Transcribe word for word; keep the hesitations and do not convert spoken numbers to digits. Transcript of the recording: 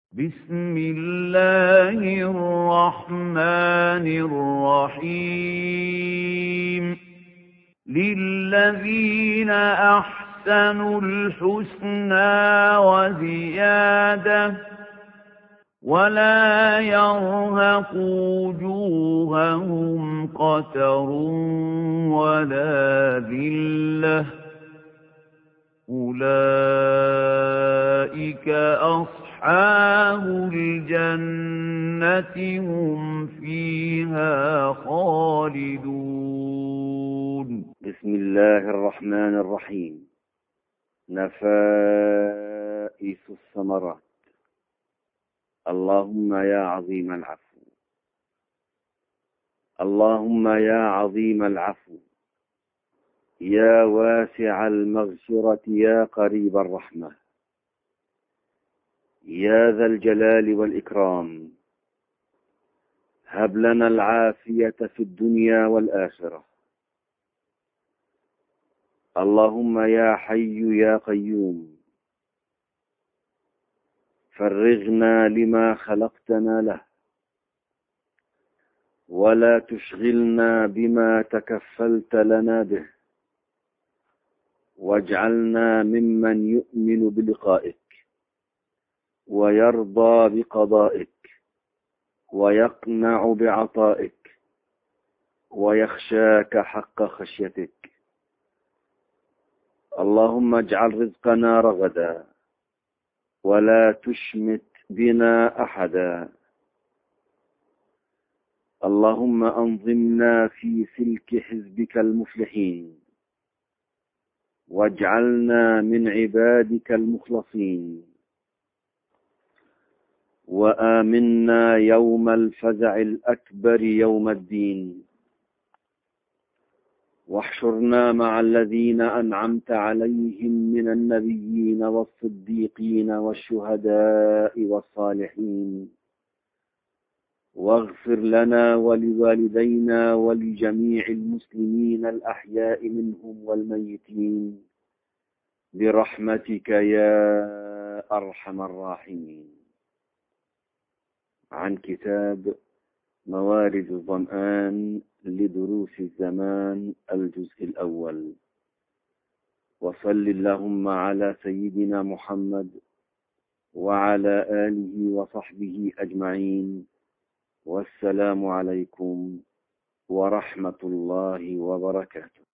بسم الله الرحمن الرحيم للذين أحسنوا الحسنى وزيادة ولا يرهق وجوههم قتر ولا ذلة أولئك أصحاب الجنة هم فيها خالدون. بسم الله الرحمن الرحيم. نفائس الثمرات. اللهم يا عظيم العفو، اللهم يا عظيم العفو، يا واسع المغفرة، يا قريب الرحمة، يا ذا الجلال والإكرام، هب لنا العافية في الدنيا والآخرة. اللهم يا حي يا قيوم، فرغنا لما خلقتنا له، ولا تشغلنا بما تكفلت لنا به، واجعلنا ممن يؤمن بلقائك ويرضى بقضائك ويقنع بعطائك ويخشاك حق خشيتك. اللهم اجعل رزقنا رغدا ولا تشمت بنا أحدا. اللهم أنظمنا في سلك حزبك المفلحين، واجعلنا من عبادك المخلصين، وآمنا يوم الفزع الأكبر يوم الدين، واحشرنا مع الذين أنعمت عليهم من النبيين والصديقين والشهداء والصالحين، واغفر لنا ولوالدينا ولجميع المسلمين الأحياء منهم والميتين برحمتك يا أرحم الراحمين. عن كتاب موارد الظمآن لدروس الزمان الجزء الأول. وصل اللهم على سيدنا محمد وعلى آله وصحبه أجمعين، والسلام عليكم ورحمة الله وبركاته.